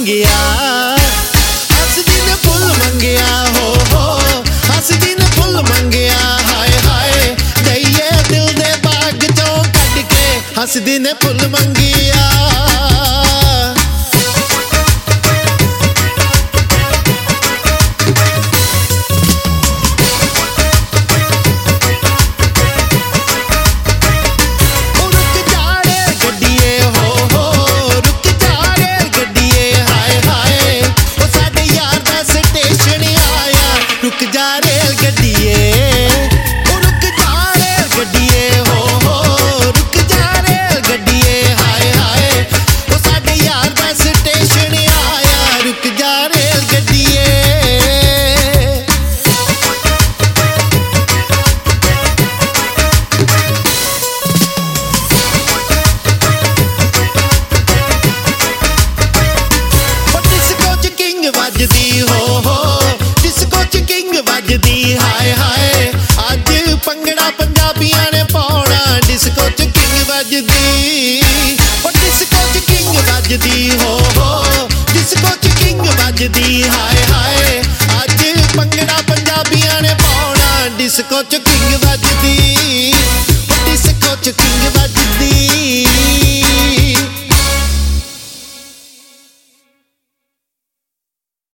ਮੰਗਿਆ ਹੱਸਦੀ ਨੇ ਫੁੱਲ ਮੰਗਿਆ ਹੋ ਹੱਸਦੀ ਨੇ ਫੁੱਲ ਮੰਗਿਆ ਹਾਏ ਹਾਏ ਦਈਏ ਦਿਲ ਦੇ ਬਾਗ ਚੋਂ ਕੱਢ ਕੇ ਹੱਸਦੀ ਨੇ ਫੁੱਲ ਮੰਗਿਆ ਵੱਜਦੀ ਹਾਏ ਹਾਏ ਅੱਜ ਭੰਗੜਾ ਪੰਜਾਬੀਆਂ ਨੇ ਪਾਉਣਾ ਡਿਸਕੋ ਚ ਕਿੰਗ ਵੱਜਦੀ ਉਹ ਡਿਸਕੋ ਚ ਕਿੰਗ ਵੱਜਦੀ ਹੋ ਡਿਸਕੋ ਚ ਕਿੰਗ ਵੱਜਦੀ ਹਾਏ ਹਾਏ ਅੱਜ ਭੰਗੜਾ ਪੰਜਾਬੀਆਂ ਨੇ ਪਾਉਣਾ ਡਿਸਕੋ ਚ ਕਿੰਗ ਵੱਜਦੀ ਉਹ ਡਿਸਕੋ ਚ ਕਿੰਗ ਵੱਜਦੀ